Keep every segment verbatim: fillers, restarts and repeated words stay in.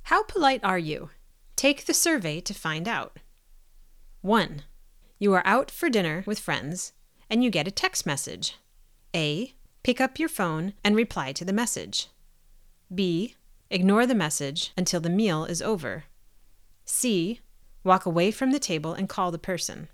How polite are you? Take the survey to find out. one. You are out for dinner with friends and you get a text message. A. Pick up your phone and reply to the message. B. Ignore the message until the meal is over. C. Walk away from the table and call the person.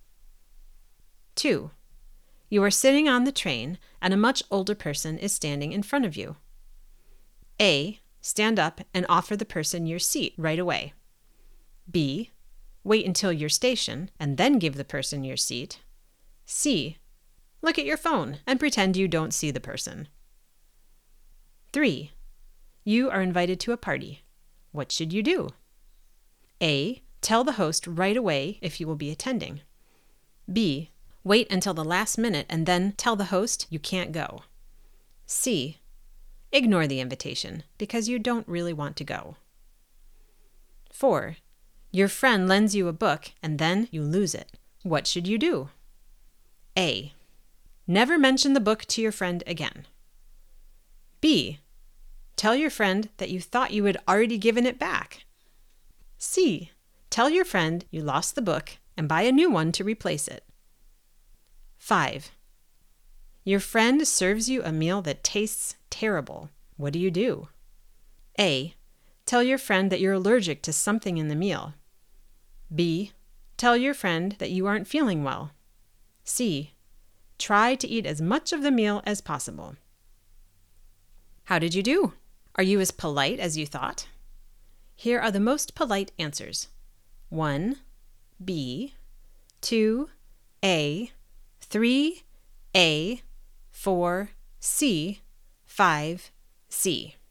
two. You are sitting on the train and a much older person is standing in front of you. A. Stand up and offer the person your seat right away. B. Wait until your station and then give the person your seat. C. Look at your phone and pretend you don't see the person. three. You are invited to a party. What should you do? A. Tell the host right away if you will be attending. B. Wait until the last minute and then tell the host you can't go. C. Ignore the invitation because you don't really want to go. four. Your friend lends you a book and then you lose it. What should you do? A. Never mention the book to your friend again. B. Tell your friend that you thought you had already given it back. C. Tell your friend you lost the book and buy a new one to replace it. five. Your friend serves you a meal that tastes terrible. What do you do? A. Tell your friend that you're allergic to something in the meal. B. Tell your friend that you aren't feeling well. C. Try to eat as much of the meal as possible. How did you do? Are you as polite as you thought? Here are the most polite answers. one. B. two. A. three. A. four. C. five. C.